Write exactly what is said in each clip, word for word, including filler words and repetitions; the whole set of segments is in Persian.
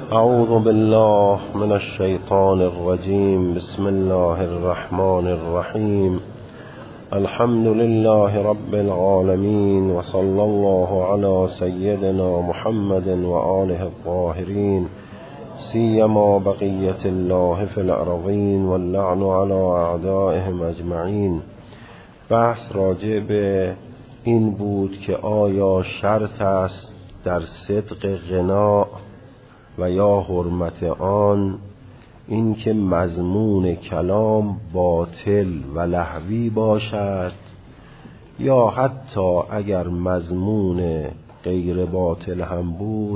اعوذ بالله من الشیطان الرجیم. بسم الله الرحمن الرحیم. الحمد لله رب العالمین و صلی الله علی سیدنا محمد و آله الطاهرین، سیما بقیت الله فی الارضین واللعن علی اعدائهم اجمعین. بحث راجع به این بود که آیا شرط است در صدق غنا و یا حرمت آن این که مضمون کلام باطل و لهوی باشد، یا حتی اگر مضمون غیر باطل هم بود،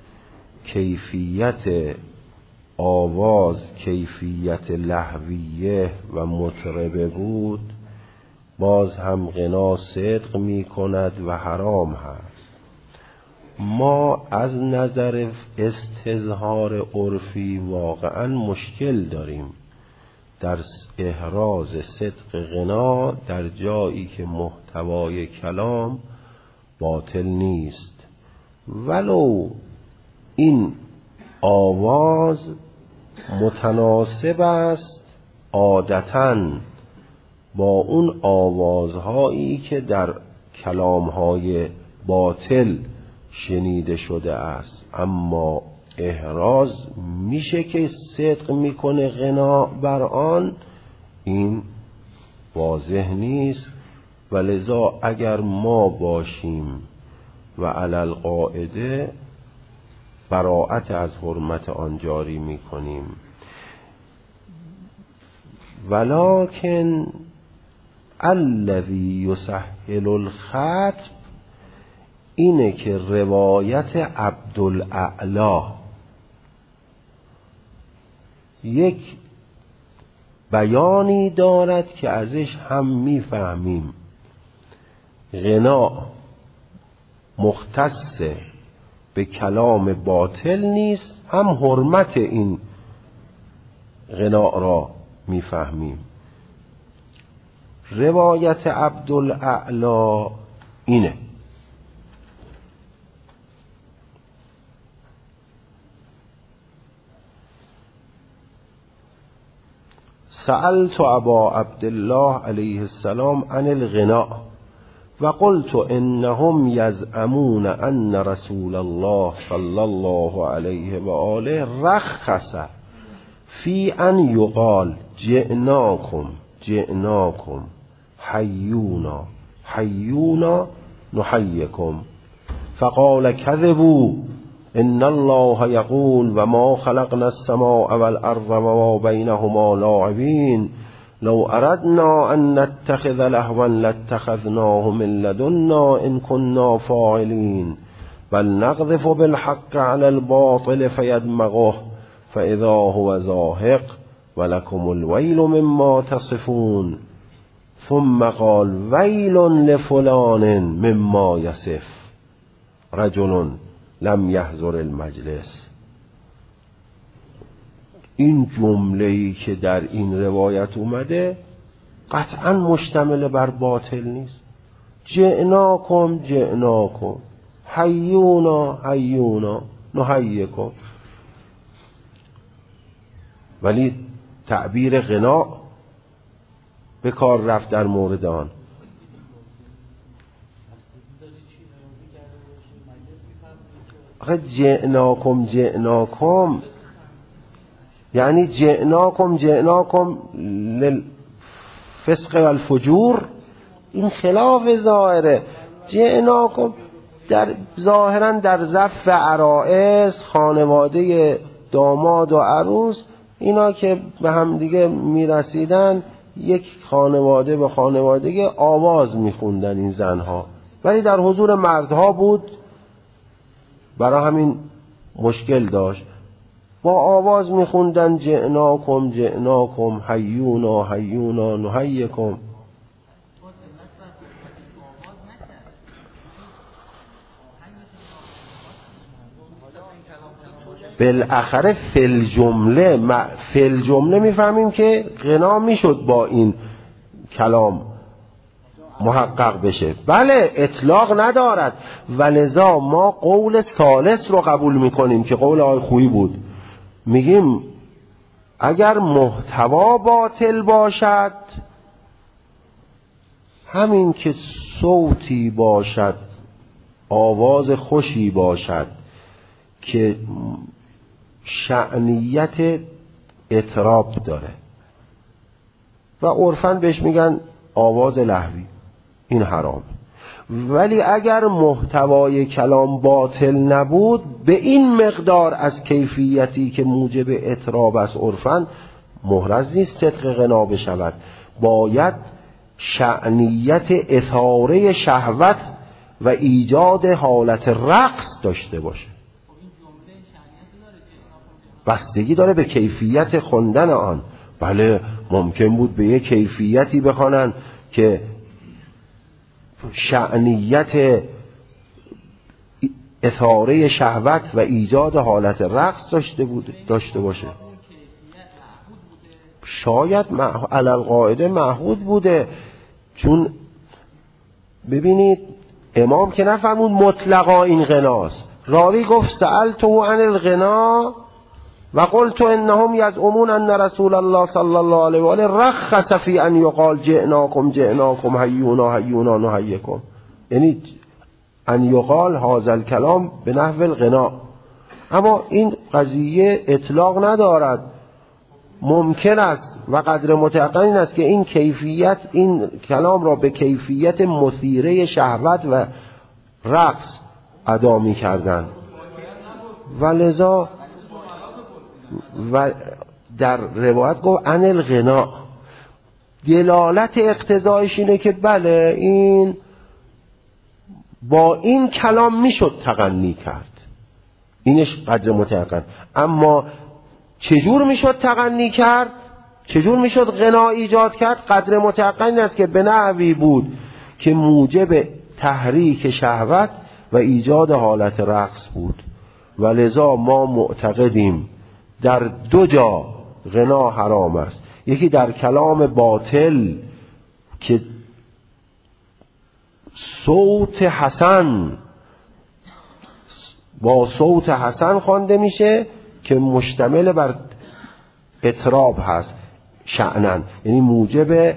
کیفیت آواز کیفیت لهویه و مطربه بود، باز هم غنا صدق می کند و حرام هست. ما از نظر استظهار عرفی واقعا مشکل داریم در احراز صدق غنا در جایی که محتوای کلام باطل نیست، ولو این آواز متناسب است عادتاً با اون آوازهایی که در کلامهای باطل شنیده شده است، اما احراز میشه که صدق میکنه غنا بر آن، این واضح نیست. ولذا اگر ما باشیم و علی القاعده براءت از حرمت آن جاری میکنیم. ولکن الذی یسهل الخطب اینه که روایت عبدالاعلی یک بیانی دارد که ازش هم میفهمیم غنا مختص به کلام باطل نیست، هم حرمت این غنا را میفهمیم. روایت عبدالاعلی اینه: سألت ابا عبدالله علیه السلام عن الغناء و قلت انهم یزعمون ان رسول الله صلی الله علیه و آله رخص فی ان یقال جئناکم جئناکم حیونا حیونا نحییکم، فقال کذبوا ان الله یقول و ما خلقنا السماء والارض وما بینهما لاعبین لو اردنا ان نتخذ لهوا لاتخذناه من لدنا ان كنا فاعلین بل نقذف بالحق على الباطل فيدمغه فاذا هو زاهق ولكم الويل مما تصفون. ثم قال ويل لفلان مما يصف رجل لم يحضر المجلس. این جمله‌ای که در این روایت اومده قطعا مشتمل بر باطل نیست. جئناکم جئناکم حیونا حیونا نحییکم، ولی تعبیر غنا به کار رفت در مورد آن. آخه جئناکم جئناکم یعنی جئناکم جئناکم للفسق والفجور، این خلاف ظاهره. جئناکم در ظاهرا در ظرف عرائس، خانواده داماد و عروس، اینا که به هم دیگه میرسیدن، یک خانواده به خانواده آواز میخوندن این زنها، ولی در حضور مردها بود، برای همین مشکل داشت. با آواز میخوندن جئناکم جئناکم حیونا حیونا نحییکم. بالاخره فل جمله فل جمله میفهمیم که غنا میشد با این کلام محقق بشه. بله اطلاق ندارد و لذا ما قول ثالث رو قبول میکنیم که قول آقای خویی بود. میگیم اگر محتوا باطل باشد، همین که صوتی باشد، آواز خوشی باشد که شأنیت اطراب داره و عرفاً بهش میگن آواز لهوی، این حرام. ولی اگر محتوای کلام باطل نبود، به این مقدار از کیفیتی که موجب اطراب است عرفاً محرز نیست صدق غنا بشود. باید شأنیت اثاره شهوت و ایجاد حالت رقص داشته باشه. بستگی داره به کیفیت خوندن آن. بله ممکن بود به یک کیفیتی بخوانن که شأنیت اثاره شهوت و ایجاد حالت رقص داشته بود داشته باشه. شاید علی القاعده معهود بوده، چون ببینید امام که نفرمود مطلقا این غناست. راوی گفت سألته عن الغنا و قلت انهم یزعمون ان رسول الله صلی الله علیه و آله رخص فی ان یقال جئناکم جئناکم حیونا حیونا نحییکم، یعنی ان یقال هذا الکلام به نحو الغنا. اما این قضیه اطلاق ندارد. ممکن است و قدر متعقل این است که این کیفیت این کلام را به کیفیت مثیره شهوت و رقص ادا می کردن و لذا و در روایت گفت عن الغنا. دلالت اقتضایش اینه که بله این با این کلام میشد تغنی کرد، اینش قدر متعقل. اما چجور میشد تغنی کرد، چجور میشد غنا ایجاد کرد؟ قدر متعقل این است که به نحوی بود که موجب تحریک شهوت و ایجاد حالت رقص بود و لذا ما معتقدیم در دو جا غنا حرام است. یکی در کلام باطل که صوت حسن با صوت حسن خوانده میشه که مشتمل بر اطراب هست شأنن، یعنی موجب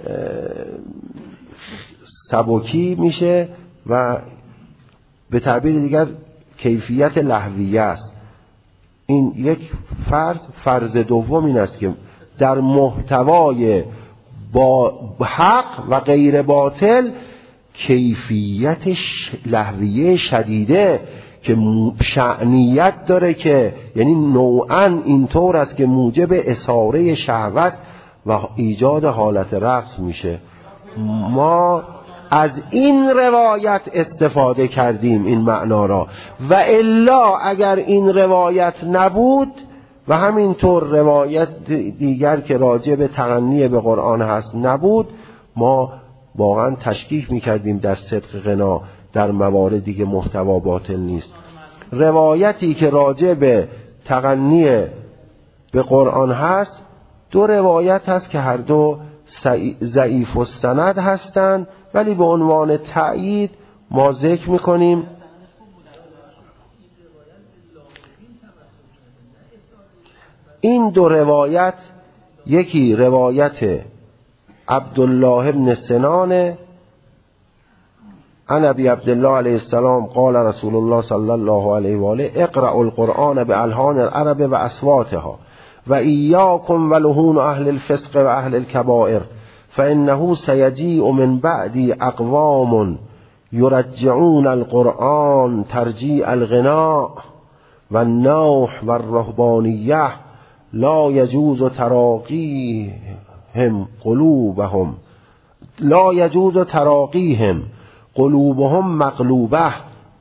سبکی میشه و به تعبیر دیگر کیفیت لهویه است. این یک فرض. فرض دوم این است که در محتوای با حق و غیر باطل کیفیت لهویه شدیده که شأنیت داره، که یعنی نوعاً اینطور است که موجب اثاره شهوت و ایجاد حالت رقص میشه. ما از این روایت استفاده کردیم این معنا را، و الا اگر این روایت نبود و همینطور روایت دیگر که راجع به تغنی به قرآن هست نبود، ما واقعا تشکیک میکردیم در صدق غنا در مواردی که محتوا باطل نیست. روایتی که راجع به تغنی به قرآن هست دو روایت هست که هر دو ضعیف السند هستند، ولی به عنوان تأیید ما ذکر میکنیم این دو روایت. یکی روایت عبدالله بن سنان عن ابی عبدالله علیه السلام قال رسول الله صلی الله علیه و آله اقرأوا القرآن بالحان العرب و اصواتها و ایاکم و لحون اهل الفسق و اهل الكبائر فانه سیجیء من بعدی اقوام یرجعون القرآن ترجیع الغناء و النوح و الرهبانیه لا یجوز تراقیهم قلوبهم لا یجوز تراقیهم قلوبهم مقلوبه.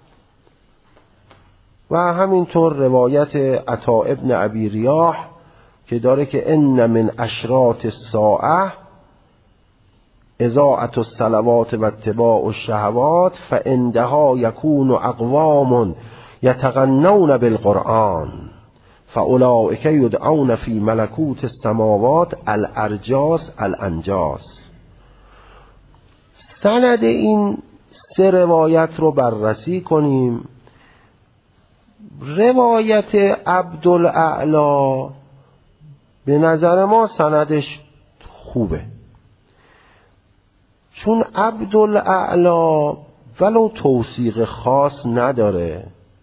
و همینطور روایت عطا ابن ابی ریاح که داره که ان من اشراط الساعه اضاعة الصلوات و اتباع الشهوات فعندها یکون اقوام یتغنون بالقرآن فاولئک یدعون فی ملکوت السماوات الارجاس الانجاس. سند این سه روایت رو بررسی کنیم. روایت عبدالاعلی به نظر ما سندش خوبه، چون عبدالاعلی ولو توثیق خاص نداره،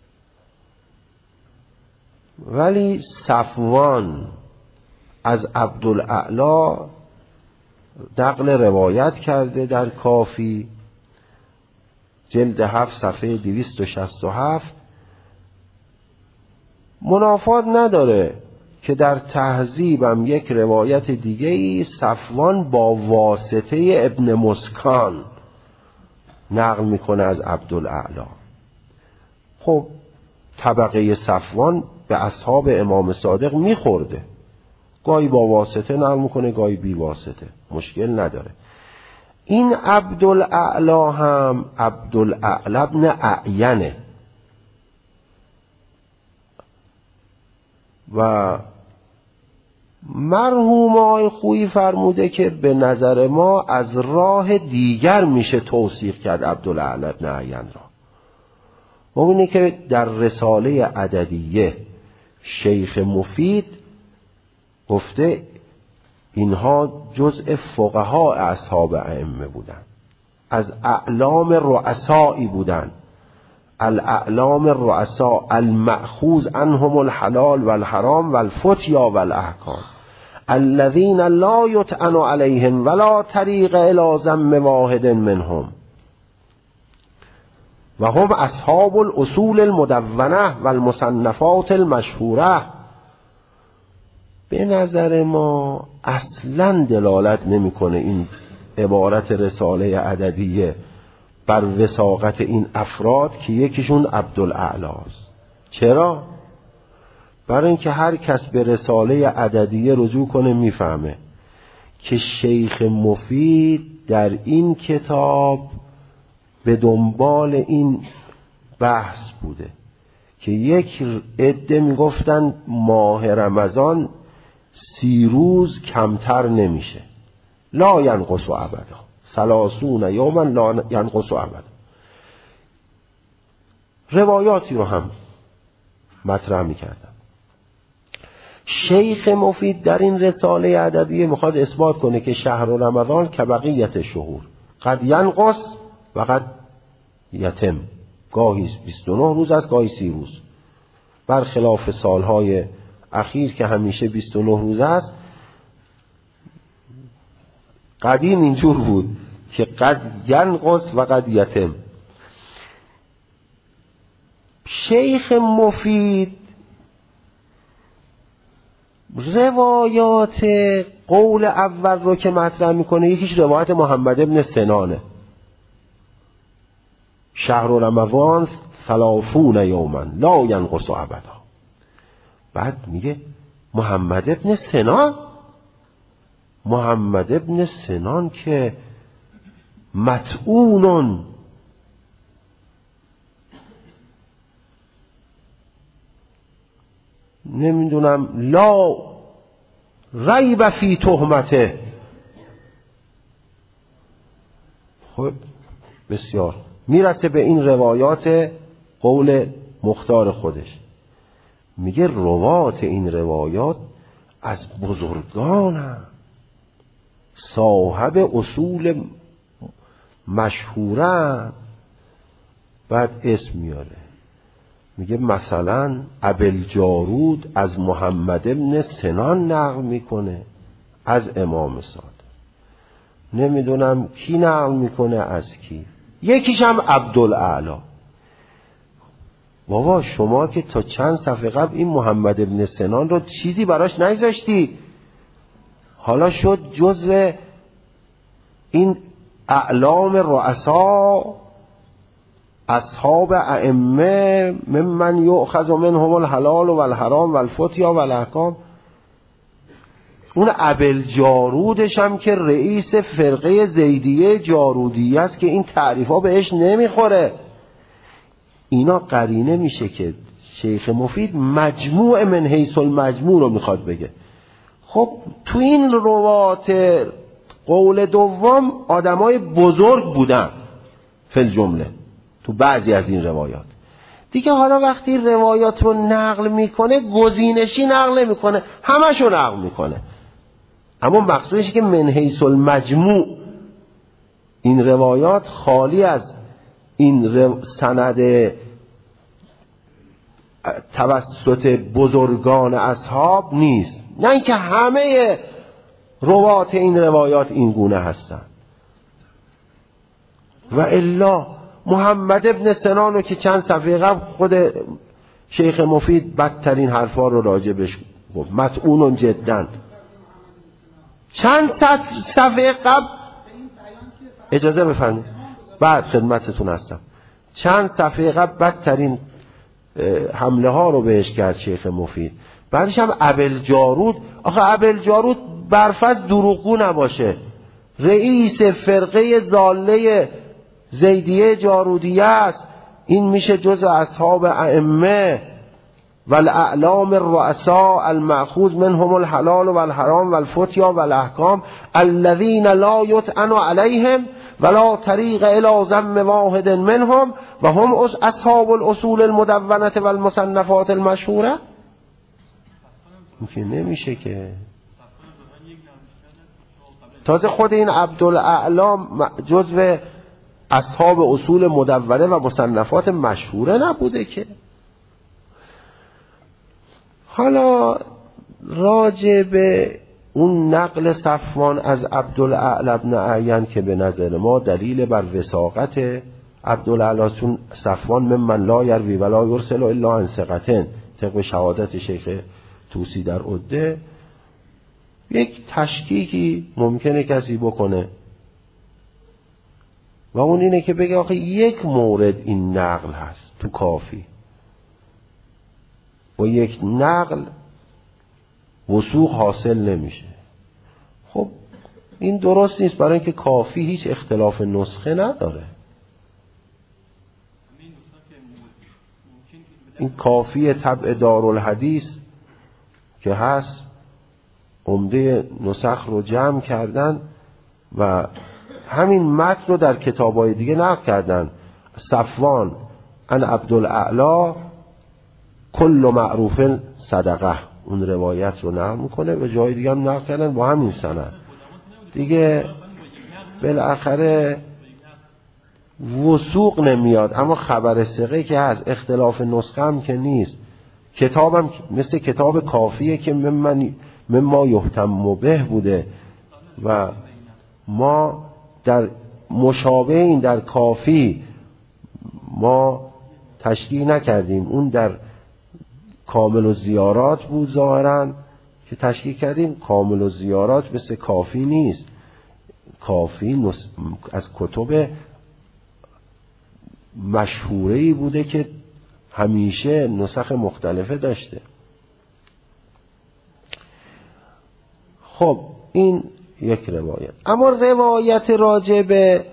ولی صفوان از عبدالاعلی نقل روایت کرده در کافی جلد هفت صفحه دویست و شصت و هفت. منافات نداره که در تهذیبم یک روایت دیگه ای صفوان با واسطه ابن مسکان نقل میکنه از عبدالاعلی. خب طبقه صفوان به اصحاب امام صادق میخورده، گاهی با واسطه نقل میکنه گاهی بی واسطه، مشکل نداره. این عبدالاعلی هم عبدالاعلی ابن اعینه و مرحوم آقای خویی فرموده که به نظر ما از راه دیگر میشه توثیق کرد عبدالاعلی ابن اعین را. مبینه که در رساله عددیه شیخ مفید گفته اینها جزء فقها اصحاب ائمه بودن، از اعلام رؤسایی بودن، الاعلام الرؤساء المأخوذ عنهم الحلال والحرام والفتیا والاحکام الذين لا يطعن عليهم ولا طریق الى ذم واحد منهم و هم اصحاب الاصول المدونه والمصنفات المشهوره. به نظر ما اصلا دلالت نمیکنه این عبارت رساله عددیه بر وثاقت این افراد که یکیشون عبدالاعلی است. چرا؟ برای اینکه هر کس به رساله عددیه رجوع کنه میفهمه که شیخ مفید در این کتاب به دنبال این بحث بوده که یک عده میگفتن ماه رمضان سی روز کمتر نمیشه، لا ینقص ابدا، ثلاثون یوما لا ینقص ابدا. روایاتی رو هم مطرح میکردن. شیخ مفید در این رساله عددیه میخواد اثبات کنه که شهر رمضان که بقیت شهور قد ینقص و قد یتم، گاهی بیست و نه روز است گاهی سی روز، برخلاف سالهای اخیر که همیشه بیست و نه روز است. قدیم اینجور بود که قد ینقص و قد یتم. شیخ مفید روایات قول اول رو که مطرح میکنه، یکیش روایت محمد ابن سنانه، شهر رمضان ثلاثون یوما لا ینقص ابدا. بعد میگه محمد ابن سنان، محمد ابن سنان که مطعون، نمیدونم لا ریب فی تهمته. خب بسیار میرسه به این روایات قول مختار خودش، میگه روات این روایات از بزرگان صاحب اصول مشهوره. بعد اسم میاره، میگه مثلا ابوالجارود از محمد ابن سنان نقل میکنه از امام صادق، نمیدونم کی نقل میکنه از کی، یکیش هم عبدالاعلی. بابا شما که تا چند صفحه قبل این محمد ابن سنان رو چیزی براش نگذاشتی، حالا شد جزو این اعلام رؤسا اصحاب ائمه ممن یؤخذ منهم الحلال والحرام والفتیا والاحکام. اون ابوالجارودش هم که رئیس فرقه زیدیه جارودیه است که این تعریفا بهش نمیخوره. اینا قرینه میشه که شیخ مفید مجموع من حیث المجموع رو میخواد بگه. خب تو این روات قول دوم آدمای بزرگ بودن فی جمله تو بعضی از این روایات. دیگه حالا وقتی روایات رو نقل میکنه گزینشی نقل نمیکنه، همشو نقل میکنه. اما مقصودش که من حیث المجموع این روایات خالی از این رو... سند توسط بزرگان اصحاب نیست، نه اینکه همه روات این روایات این گونه هستن. و الا محمد ابن سنانو که چند صفحه قبل خود شیخ مفید بدترین حرفا رو راجبش گفت، مطعون جدا. چند صفحه قبل اجازه بفرمایید بعد خدمتتون هستم. چند صفحه قبل بدترین حمله ها رو بهش کرد شیخ مفید. بعدش هم ابل جارود. آخه ابل جارود برفض دروغگو نباشه، رئیس فرقه ضاله زیدیه جارودیه است. این میشه جزء اصحاب ائمه والاعلام الرؤساء المأخوذ منهم الحلال والحرام والفتیا والاحکام الذين لا يطعن عليهم ولا طریق الى ذم واحد منهم و هم اصحاب الاصول المدونة والمصنفات المشهوره. این نمیشه که. تازه خود این عبدالاعلام جزو اصحاب اصول مدونه و مصنفات مشهوره نبوده که. حالا راجع به اون نقل صفوان از عبدالاعلی بن اعین که به نظر ما دلیل بر وثاقت عبدالاعلی، چون صفوان ممن لا یروی ولا یرسل الا عن ثقة طبق شهادت شیخ توسی در عده، یک تشکیکی ممکنه کسی بکنه و اون اینه که بگه آخه یک مورد این نقل هست تو کافی و یک نقل وثوق حاصل نمیشه. خب این درست نیست، برای اینکه کافی هیچ اختلاف نسخه نداره. این کافی طبع دارالحدیث که هست عمده نسخ رو جمع کردن و همین متن رو در کتابای دیگه نقل کردن. صفوان ان عبدالاعلی کل معروف صدقه، اون روایت رو نقل میکنه و جای دیگه هم نقل کردن با همین سند دیگه. بالاخره وثوق نمیاد، اما خبر ثقه که هست، اختلاف نسخه هم که نیست. کتابم مثل کتاب کافیه که ممن مما یحتم به بوده و ما در مشابه این در کافی ما تشریح نکردیم. اون در کامل و زیارات بود ظاهرا که تشریح کردیم. کامل و زیارات مثل کافی نیست. کافی از کتب مشهوره‌ای بوده که همیشه نسخ مختلفه داشته. خب این یک روایت. اما روایت راجع به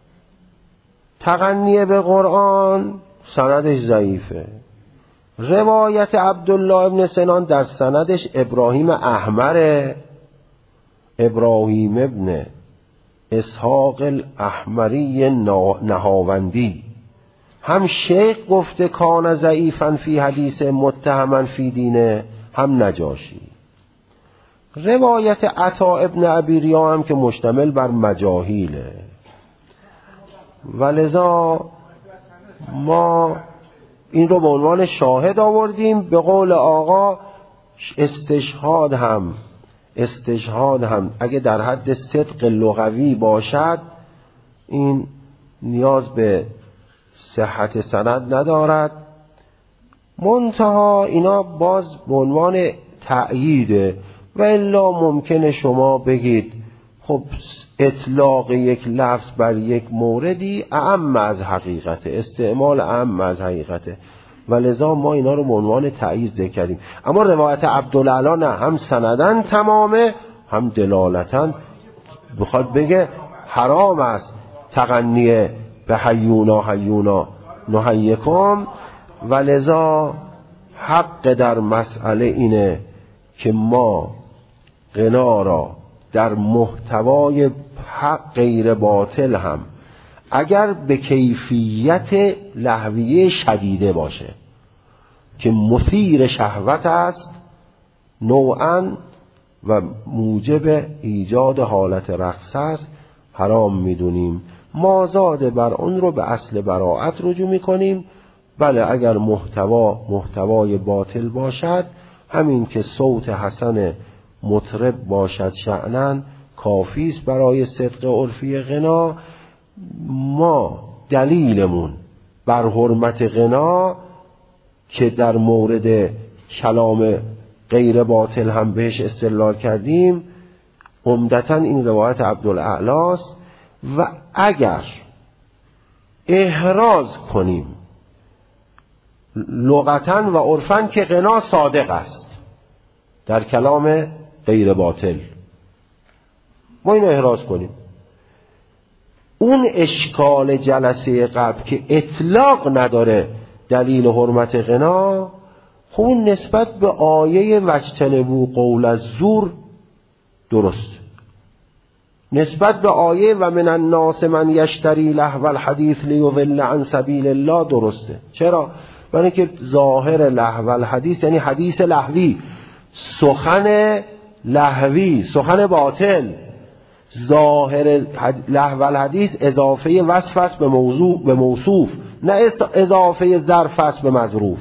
تغنیه به قرآن سندش ضعیفه. روایت عبدالله ابن سنان در سندش ابراهیم احمر، ابراهیم ابن اسحاق الاحمری نهاوندی، هم شیخ گفته کان ضعیفا فی حدیث متهما فی دینه، هم نجاشی. روایت عطا ابن ابیریا هم که مشتمل بر مجاهیله، ولذا ما این رو به عنوان شاهد آوردیم. به قول آقا استشهاد هم استشهاد هم اگه در حد صدق لغوی باشد این نیاز به صحت سند ندارد. منتها اینا باز به عنوان تأییده و الا ممکنه شما بگید خب اطلاق یک لفظ بر یک موردی اعم از حقیقته، استعمال اعم از حقیقته، ولذا ما اینا رو به عنوان تأیید ذکر کردیم. اما روایت عبدالاعلی نه، هم سندن تمامه هم دلالتن بخواد بگه حرام است تغنیه به حیونا حیونا نحییکم، ولذا حق در مسئله اینه که ما غنا را در محتوای حق غیر باطل هم اگر به کیفیت لهویه شدیده باشه که مثیر شهوت است نوعاً و موجب ایجاد حالت رقص است، حرام میدونیم. مازاد بر اون رو به اصل براءت رجوع میکنیم. بله اگر محتوا محتوای باطل باشد، همین که صوت حسن مطرب باشد شأناً کافی است برای صدق عرفی غنا. ما دلیلمون بر حرمت غنا که در مورد کلام غیر باطل هم بهش استدلال کردیم عمدتاً این روایت عبدالاعلی است. و اگر احراز کنیم لغتاً و عرفاً که غنا صادق است در کلام غیر باطل، ما این احراز کنیم، اون اشکال جلسه قبل که اطلاق نداره دلیل حرمت غنا، خب اون نسبت به آیه وجتنبوا قول الزور درست، نسبت به آیه و من الناس من یشتری لهو الحدیث لیضل عن سبیل الله درسته. چرا؟ برای که ظاهر لهو الحدیث یعنی حدیث لهوی، سخن لهوی، سخن باطل. ظاهر لهو الحدیث اضافه وصف است به موضوع به موصوف، نه اضافه ظرف است به مظروف،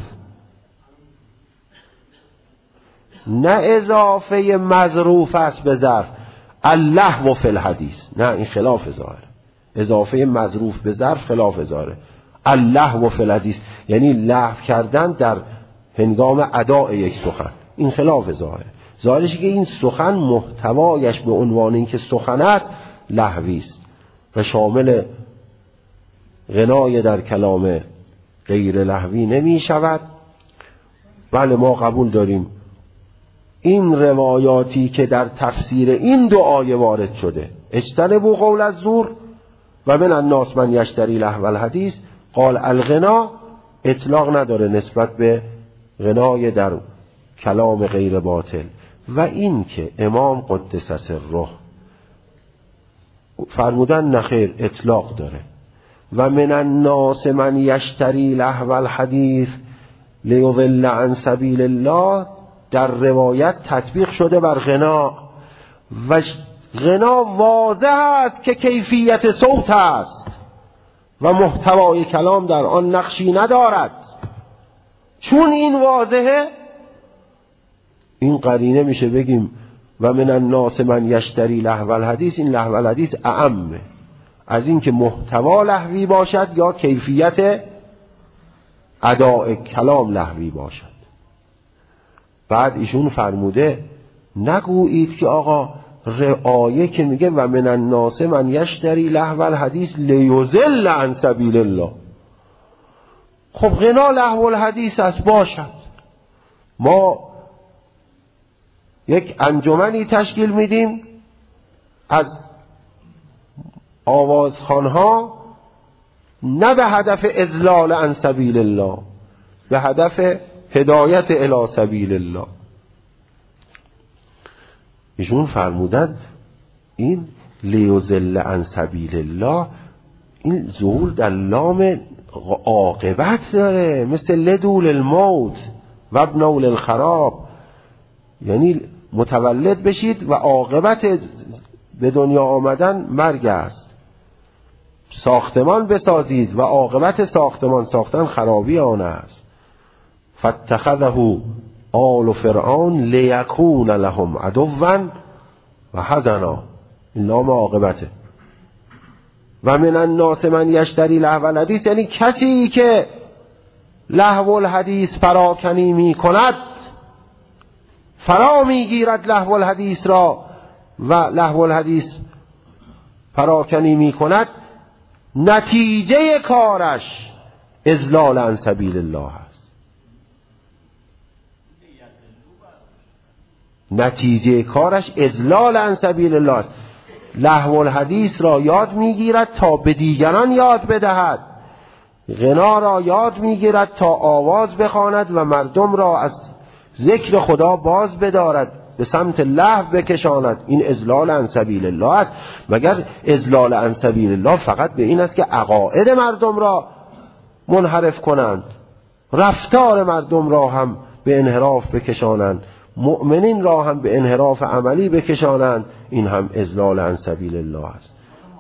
نه اضافه مظروف است به ظرف. اللهو فی الحدیث، نه این خلاف ظاهر. اضافه مظروف به ظرف خلاف ظاهر. اللهو فی الحدیث یعنی لهو کردن در هنگام اداء یک سخن، این خلاف ظاهر. ظاهرش که این سخن محتوایش به عنوان اینکه سخن است لهوی است و شامل غنای در کلام غیر لهوی نمی شود. بله ما قبول داریم این روایاتی که در تفسیر این دو آیه وارد شده، اجتنبوا قول الزور و من الناس من یشتری لهو الحدیث، قال الغنا، اطلاق نداره نسبت به غنای در کلام غیر باطل. و این که امام قدس سره فرمودن نخیر، اطلاق داره. و من الناس من یشتری لهو الحدیث لیضل عن سبیل الله در روایت تطبیق شده بر غنا و غنا واضح است که کیفیت صوت است و محتوای کلام در آن نقشی ندارد. چون این واضحه، این قرینه میشه بگیم و من الناس من یشتری لهو الحدیث، این لهو الحدیث اعمه از این که محتوا لهوی باشد یا کیفیت اداء کلام لهوی باشد. بعد ایشون فرموده نگویید که آقا رعایه که میگه و من الناس من یشتری لهو الحدیث لیضل عن سبیل الله، خب غنا لهو الحدیث است باشد. ما یک انجمنی تشکیل میدیم از آوازخوانها، نه به هدف اضلال عن سبیل الله، به هدف هدایت الی سبیل الله. ایشون فرمودن این لیضل عن سبیل الله، این ظهور در لام عاقبت داره، مثل لدول الموت و ابنوا للخراب، یعنی متولد بشید و عاقبت به دنیا آمدن مرگ است. ساختمان بسازید و عاقبت ساختمان ساختن خرابی آن است. فاتخذه آل فرعون لیکون لهم عدوا و حزنا، این نام عاقبته. و من الناس من یشتری لهو الحدیث یعنی کسی که لهو الحدیث پراکنی می کند، فرا می گیرد لهو الحدیث را و لهو الحدیث پراکنی می کند، نتیجه کارش اضلال عن سبیل الله است. نتیجه کارش اضلال عن سبیل الله است. لهو الحدیث را یاد میگیرد تا به دیگران یاد بدهد، غنا را یاد میگیرد تا آواز بخواند و مردم را از ذکر خدا باز بدارد. به سمت لهو بکشاند. این اضلال عن سبیل الله است. مگر اضلال عن سبیل الله فقط به این است که عقاید مردم را منحرف کنند، رفتار مردم را هم به انحراف بکشانند، مؤمنین را هم به انحراف عملی بکشانند؟ این هم اضلال عن سبیل الله است.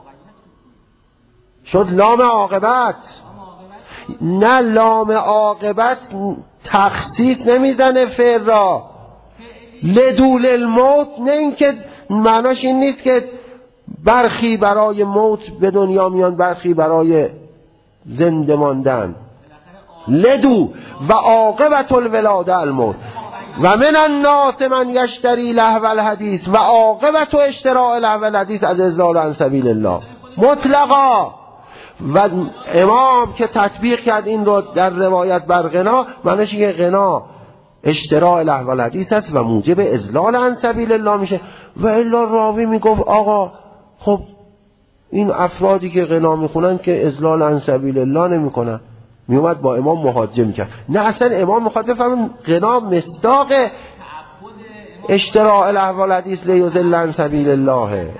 شد لام عاقبت. نه، لام عاقبت تخصیص نمیزنه فعل را. لدول الموت، نه اینکه معناش این نیست که برخی برای موت به دنیا میان، برخی برای زنده ماندن. لدو و عاقبت الولاده الموت و من الناس من یشتری لهو الحدیث و عاقبت اشتراء لهو الحدیث از اضلال عن سبیل الله مطلقا. و امام که تطبیق کرد این رو در روایت بر غنا، معنیش اینه غنا اشتراء لهو الحدیث است و موجب اضلال عن سبیل الله میشه. و الا راوی میگفت آقا خب این افرادی که غنا میخونن که اضلال عن سبیل الله نمیکنن، میومد با امام محاجه میکرد. نه، اصلا امام میخواد بفهمه غنا مصداق اشتراء لهو الحدیث لیضل عن سبیل الله.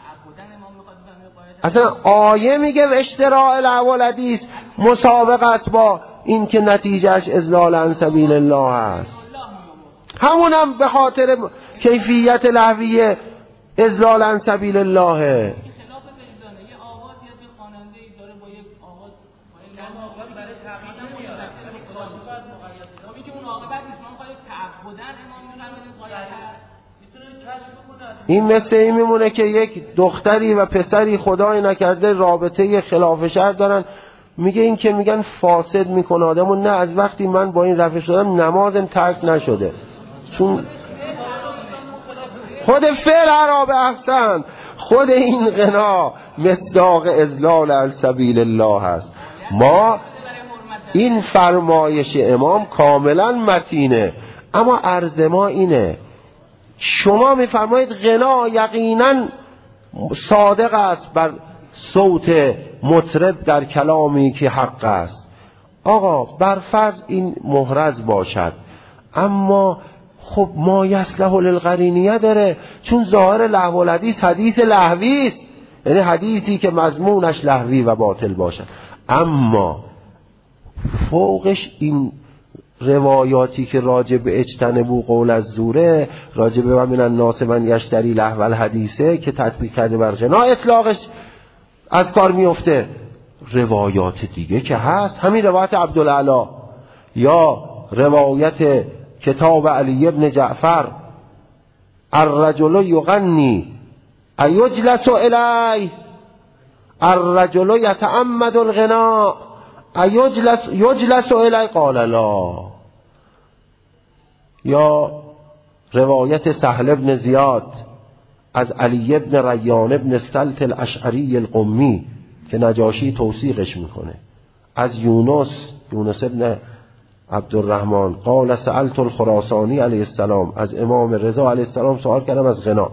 اصلا آیه میگه اشتراء لهو الحدیث مسابقه است با این که نتیجهش اضلال عن سبیل الله است. همونم به خاطر کیفیت لهویه اضلال عن سبیل الله. این مثل این میمونه که یک دختری و پسری خدای نکرده رابطه خلاف شرع دارن، میگه این که میگن فاسد میکنه آدمو. نه، از وقتی من با این رفیق شدم نمازم ترک نشده، چون خود فعل عرب احسن، خود این غنا مصداق اضلال عن سبیل الله هست. ما این فرمایش امام کاملا متینه، اما عرض ما اینه شما میفرمایید غنا یقینا صادق است بر صوت مطرب در کلامی که حق است. آقا بر فرض این محرز باشد، اما خب ما یصلح للقرینیه داره، چون ظاهر لهو الحدیث حدیث لهوی است، یعنی حدیثی که مضمونش لهوی و باطل باشد. اما فوقش این روایاتی که راجع به اجتنبوا قول الزوره، راجع به من الناس من یشتری لهو الحدیثه که تطبیق کرده بر غنا اطلاقش از کار میفته. روایات دیگه که هست، همین روایت عبدالعلا یا روایت کتاب علی ابن جعفر الرجل یغنی ایجلس الیه، الرجل یتعمد الغناء ایجلس یجلس الیه قال لا. یا روایت سهل ابن زیاد از علی ابن ریان ابن السلط الاشعری القمی که نجاشی توثیقش میکنه، از یونس یونس ابن عبدالرحمن قال سألت الخراسانی علیه السلام، از امام رضا علیه السلام سوال کردم از غنا،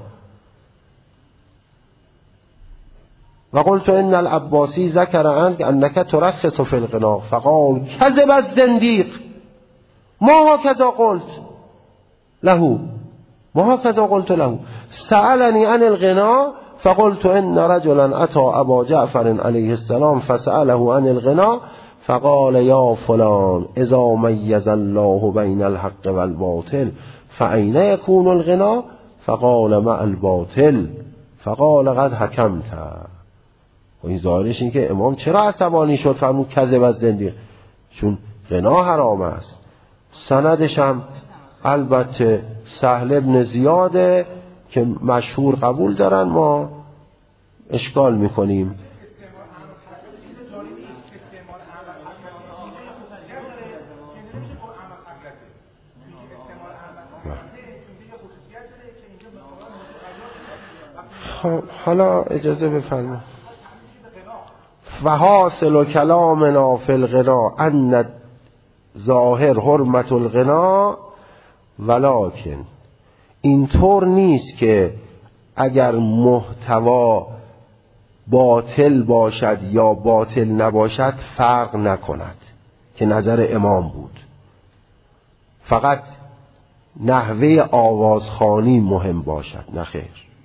و قلت ان العباسی ذکر عنك انك ترخص في الغنا فقال كذب الزنديق ما هكذا قلت له ما هكذا قلت له سألني عن الغنا فقلت ان رجلا اتى ابا جعفر علیه السلام فسأله عن الغنا فقال یا فلان اذا میز الله بین الحق والباطل فأين يكون الغنا فقال مع الباطل فقال قد حکمت. و این ظاهرش این که امام چرا عصبانی شد فرمود کذب از زندیق؟ چون غنا حرام است. سندش هم البته سهل ابن زیاده که مشهور قبول دارن، ما اشکال میکنیم. حالا اجازه بفرمایید. فحاصل کلامنا فی الغنا ان ظاهر حرمت الغنا، ولکن اینطور نیست که اگر محتوا باطل باشد یا باطل نباشد فرق نکند، که نظر امام بود. فقط نحوه آوازخوانی مهم باشد. نه خیر،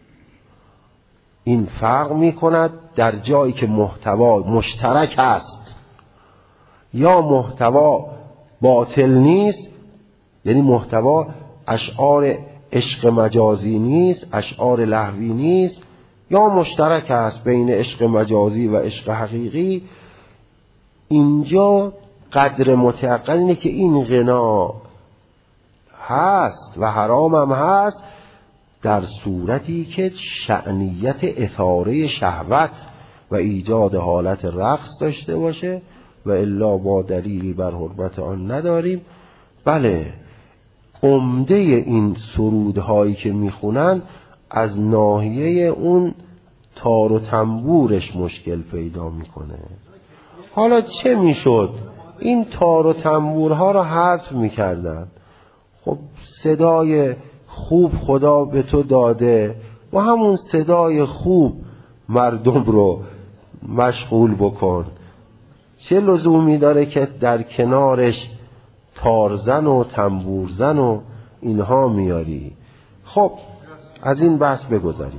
این فرق می کند در جایی که محتوا مشترک است یا محتوا باطل نیست، یعنی محتوا اشعار عشق مجازی نیست، اشعار لهوی نیست، یا مشترک است بین عشق مجازی و عشق حقیقی. اینجا قدر متعقل اینه که این غنا هست و حرام هم هست در صورتی که شأنیت اثاره شهوت و ایجاد حالت رقص داشته باشه و الا با دلیلی بر حرمت آن نداریم. بله، عمده این سرودهایی که میخونن از ناحیه اون تار و تنبورش مشکل پیدا میکنه. حالا چه میشد؟ این تار و تنبورها رو حذف میکردن. خب صدای خوب خدا به تو داده و همون صدای خوب مردم رو مشغول بکن. چه لزومی داره که در کنارش تارزن و تنبورزن و اینها میاری؟ خب از این بحث بگذاریم.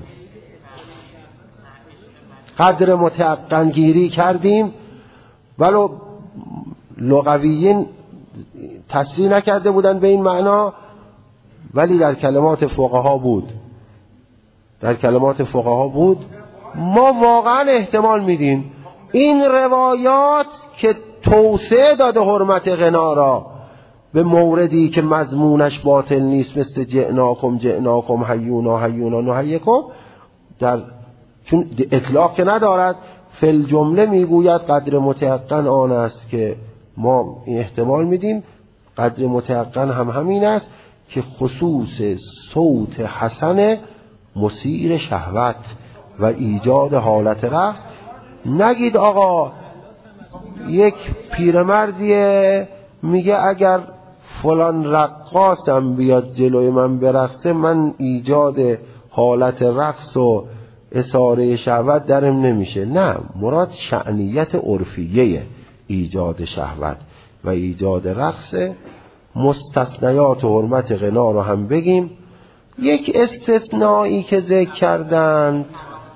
قدر متعقل گیری کردیم، ولو لغویین تصریح نکرده بودن به این معنا، ولی در کلمات فقها بود در کلمات فقها بود ما واقعا احتمال میدیم این روایات که توسعه داده حرمت غنا را به موردی که مضمونش باطل نیست، مثل جئناکم جئناکم حیونا حیونا نحییکم، در چون اطلاق که ندارد، فل جمله میگوید قدر متعقل آن است که ما احتمال میدیم. قدر متعقل هم همین است که خصوص صوت حسن مثیر شهوت و ایجاد حالت رقص. نگید آقا یک پیرمردیه میگه اگر فلان رقاصم بیاد جلوی من برقصه، من ایجاد حالت رقص و اثاره شهوت درم نمیشه. نه، مراد شأنیت عرفیه ایجاد شهوت و ایجاد رقص. مستثنیات و حرمت غنا رو هم بگیم. یک استثنایی که ذکر کردند،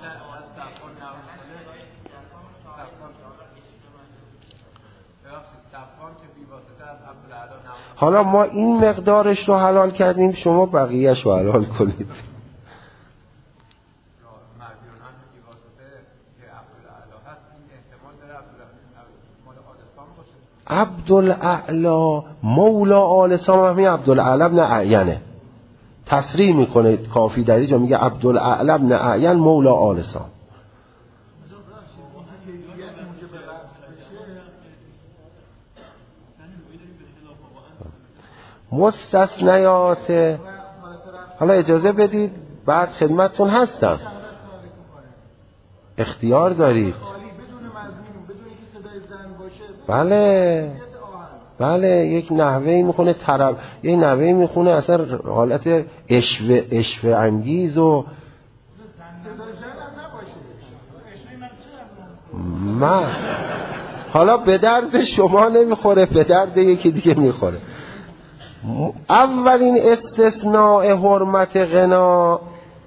حالا ما این مقدارش رو حلال کردیم، شما بقیهش رو حلال کنید. عبدالاعلی مولا آل سام، همین عبدالاعلی ابن اعینه تصریح میکنه، کافی در اینجا میگه عبدالاعلی ابن اعین مولا آل سام. مستثنیات، حالا اجازه بدید بعد خدمتتون هستم، اختیار دارید. بله بله، یک نحوهی میخونه طرب، یک نحوهی میخونه اصلا حالت اشوه اشوه انگیز و من حالا به درد شما نمیخوره، به درد یکی دیگه میخوره. اولین استثناء حرمت غنا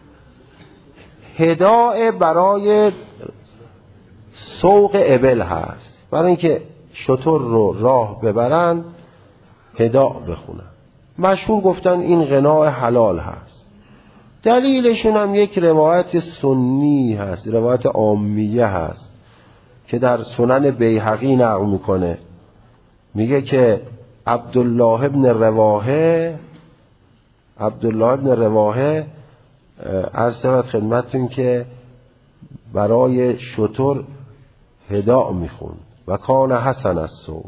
هداء برای سوق ابل هست، برای اینکه شتر رو راه ببرن هداء بخونن. مشهور گفتن این غنا حلال هست. دلیلشون هم یک روایت سنی هست، روایت عامیه هست که در سنن بیهقی نقل میکنه. میگه که عبدالله ابن رواحه عبدالله ابن رواحه عرض شود خدمتتون که برای شتر هداء میخوند و کان حسن الصوت،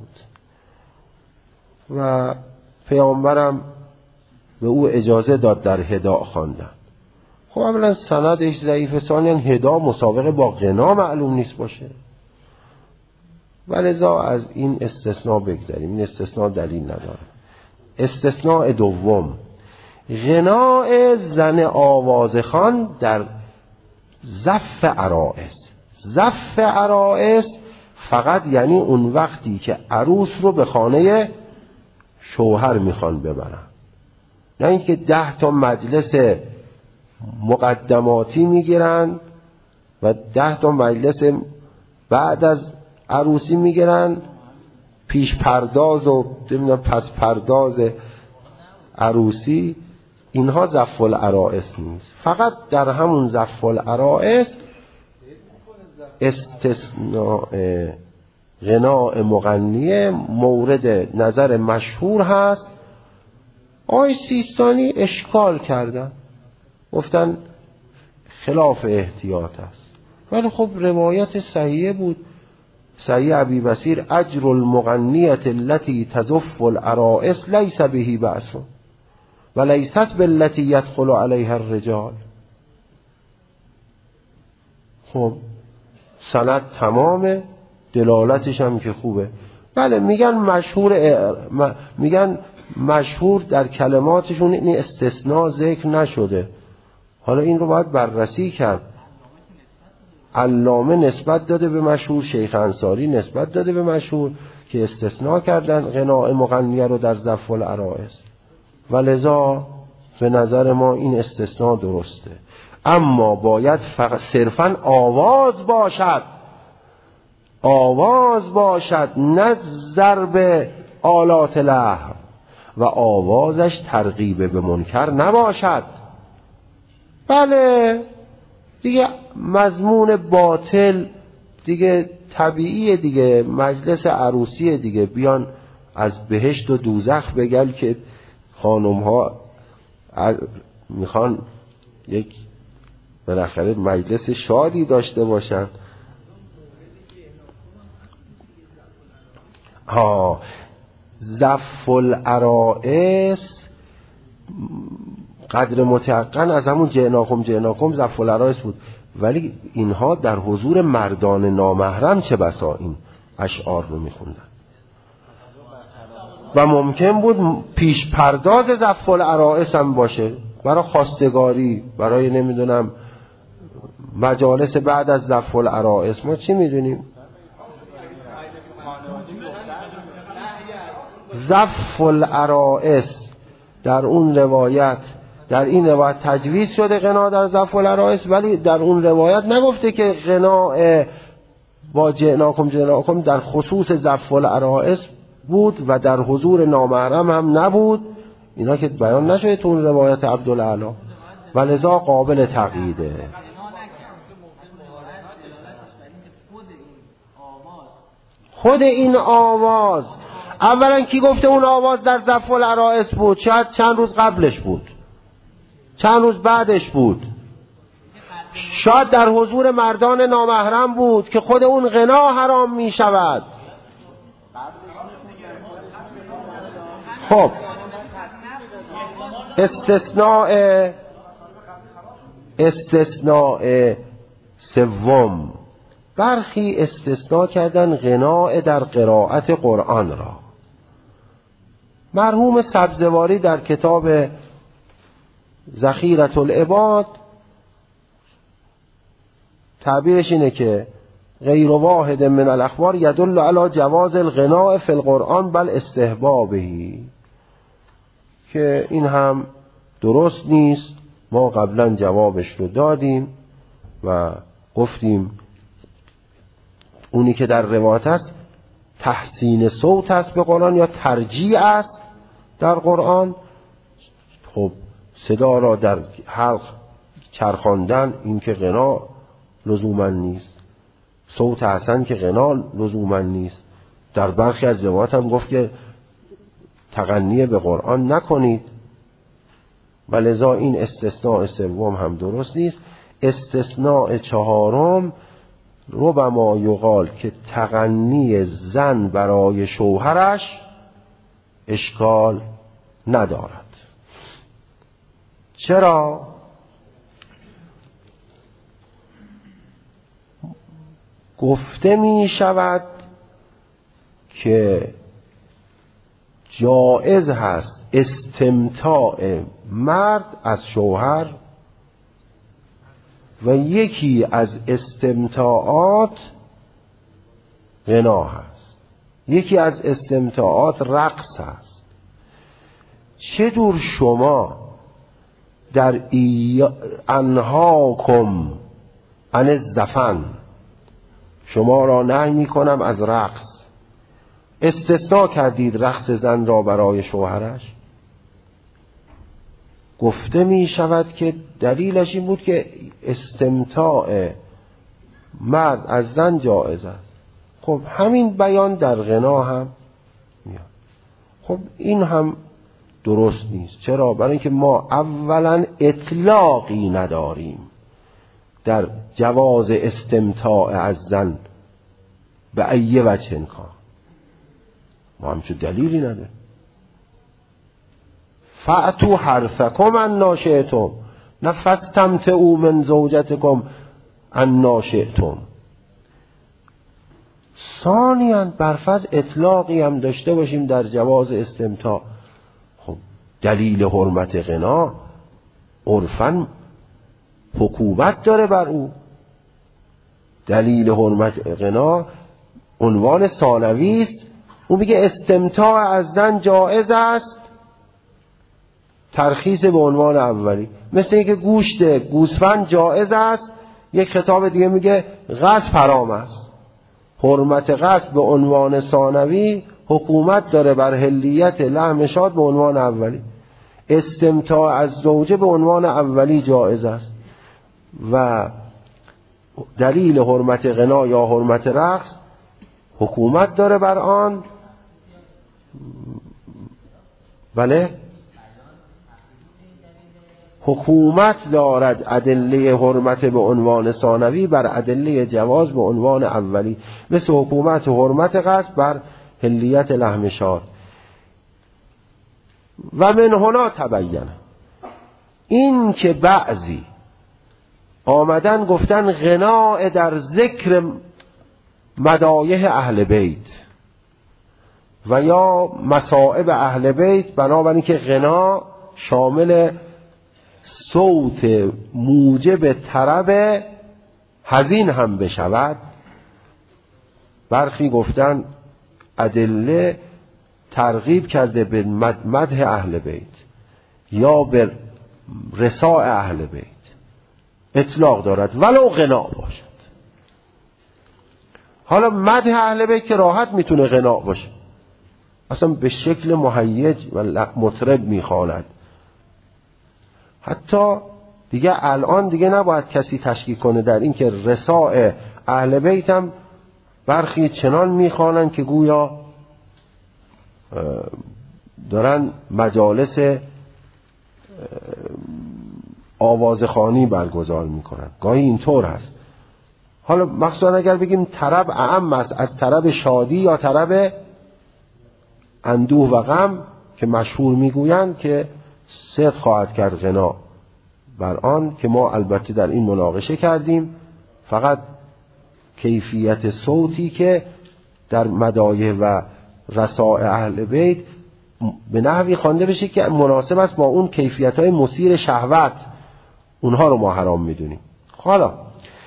و پیامبرم به او اجازه داد در هداء خواندن. خب اولا سندش ضعیف، ثانیاً هداء مسابقه با غنا معلوم نیست باشه. ولذا از این استثناء بگذاریم، این استثناء دلیل نداره. استثناء دوم، غناء زن آوازخوان در زف عرائس. زف عرائس فقط یعنی اون وقتی که عروس رو به خانه شوهر میخوان ببرن. نه اینکه ده تا مجلس مقدماتی میگیرن و ده تا مجلس بعد از عروسی میگیرن، پیش پرداز و پس پرداز عروسی. اینها زف العرائس نیست. فقط در همون زف العرائس استثناء غناء مغنیه مورد نظر مشهور هست. آقای سیستانی اشکال کردن، گفتن خلاف احتیاط است، ولی خب روایت صحیحه بود. صحیح ابی بصیر اجر المغنیه التي تزف العرائس لیس به بأس و لیست بالتي يدخل عليها الرجال. خب سند تمامه، دلالتش هم که خوبه. بله میگن مشهور، میگن مشهور در کلماتشون این استثناء ذکر نشده. حالا این رو باید بررسی کرد. علامه نسبت داده به مشهور، شیخ انصاری نسبت داده به مشهور که استثناء کردن غناء مغنیه رو در زف العرائس، و لذا به نظر ما این استثناء درسته. اما باید فقط صرفا آواز باشد، آواز باشد، نه ضرب آلات لهو، و آوازش ترغیب به منکر نباشد. بله دیگه مضمون باطل دیگه طبیعیه دیگه، مجلس عروسی دیگه، بیان از بهشت و دوزخ بگل که خانم ها میخوان یک بالاخره مجلس شادی داشته باشن. ها زف العرائس قدر متعقن از همون جعناکم جعناکم زف العرائس بود، ولی اینها در حضور مردان نامحرم چه بسا این اشعار رو میخوندن و ممکن بود پیش پرداز زف العرائس هم باشه برای خواستگاری، برای نمیدونم مجالس بعد از زف العرائس. ما چی میدونیم؟ زف العرائس در اون روایت، در این روایت تجویز شده غنا در زف العرائس، ولی در اون روایت نگفته که غنا با جعناکم جعناکم در خصوص زف العرائس بود و در حضور نامحرم هم نبود. اینا که بیان نشده تو اون روایت عبدالعلا، ولذا قابل تقییده. خود این آواز، اولا کی گفته اون آواز در زف العرائس بود؟ شاید چند روز قبلش بود، چند روز بعدش بود، شاید در حضور مردان نامحرم بود که خود اون غنا حرام می شود. خب استثناء استثناء سوم، برخی استثناء کردن غناء در قرائت قرآن را. مرحوم سبزواری در کتاب ذخیرة العباد تعبیرش اینه که غیر واحد من الاخبار یدل علی جواز الغناء فی القرآن بل استحبابه، که این هم درست نیست. ما قبلا جوابش رو دادیم و گفتیم اونی که در روایت است تحسین صوت است به قرآن یا ترجیع است در قرآن. خب صدا را در حلق چرخاندن این که غنا لزوما نیست، صوت حسن که غنا لزوما نیست. در برخی از روایات هم گفت که تغنی به قرآن نکنید، ولذا این استثناء سوم هم درست نیست. استثناء چهارم ربما یقال که تغنی زن برای شوهرش اشکال ندارد. چرا؟ گفته می شود که جایز هست استمتاع مرد از شوهر و یکی از استمتاعات غنا هست، یکی از استمتاعات رقص هست. چه دور شما در ای... انهاکم عن الزفن، شما را نهی میکنم از رقص، استثناء کردید رقص زن را برای شوهرش. گفته می شود که دلیلش این بود که استمتاع مرد از زن جایز است. خب همین بیان در غنا هم میاد. خب این هم درست نیست. چرا؟ برای اینکه ما اولا اطلاقی نداریم در جواز استمتاع از زن به ای وجه کان، ما همچون دلیلی نداریم. فأتوا حرثکم انا شئتم، نه فاستمتعوا من زوجتکم انا شئتم. ثانیاً برفرض اطلاقی هم داشته باشیم در جواز استمتاع، خب دلیل حرمت غنا عرفاً حکومت داره بر او. دلیل حرمت غنا عنوان ثانوی است، اون میگه استمتاع از زن جایز است، ترخیص به عنوان اولی. مثل اینکه گوشت گوسفند جایز است، یک خطاب دیگه میگه غصب حرام است. حرمت غصب به عنوان ثانوی حکومت داره بر حلیت لحم شاد به عنوان اولی. استمتاع از زوجه به عنوان اولی جایز است و دلیل حرمت غنا یا حرمت رقص حکومت داره بر آن. بله، حکومت دارد ادله حرمت به عنوان ثانوی بر ادله جواز به عنوان اولی، مثل حکومت حرمت غصب بر حلیت لحم شاد. و من هنا تبینه، این که بعضی آمدن گفتن غنا در ذکر مدایح اهل بیت و یا مصائب اهل بیت، بنابراین که غنا شامل صوت موجب طرب حزین هم بشود. برخی گفتن ادله ترغیب کرده به مدح اهل بیت یا به رثاء اهل بیت، اطلاق دارد ولو غنا باشد. حالا مدح اهل بیت که راحت میتونه غنا باشه، اصلا به شکل مهیج و مطرب میخواند. حتی دیگه الان دیگه نباید کسی تشکیک کنه در این که رثاء اهل بیت هم برخی چنان میخوانند که گویا دارن مجالس آوازخوانی برگزار میکنن، گاهی اینطور هست. حالا مخصوصا اگر بگیم طرب اعم است از طرب شادی یا طرب اندوه و غم که مشهور میگویند که صدق خواهد کرد غنا بر آن، که ما البته در این مناقشه کردیم. فقط کیفیت صوتی که در مدایح و رثاء اهل بیت به نحوی خوانده بشه که مناسب است با اون کیفیت‌های مثیر شهوت، اونها رو ما حرام میدونیم. حالا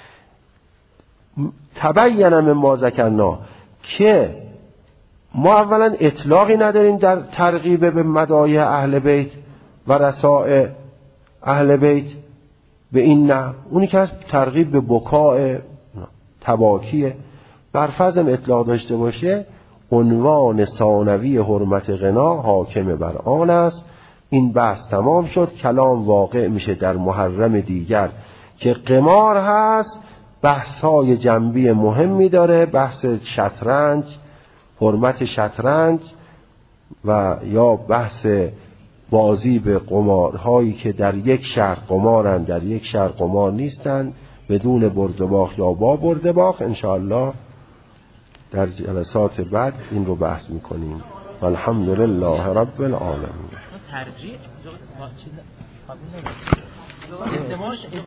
تبین من ما ذکرنا که ما اولا اطلاقی نداریم در ترغیب به مدایح اهل بیت و رثاء اهل بیت به این نه، اونی که هست ترغیب به بکاء تباکیه. برفرضم اطلاق داشته باشه عنوان ثانوی حرمت غنا حاکم بر آن است. این بحث تمام شد، کلام واقع میشه در محرم دیگر که قمار هست. بحث های جنبی مهمی داره، بحث شطرنج، حرمت شطرنج و یا بحث بازی به قمارهایی که در یک شهر قمارند در یک شهر قمار نیستند، بدون برد و باخت یا با برد و باخت. انشاءالله در جلسات بعد این رو بحث میکنیم. والحمدلله رب العالمین.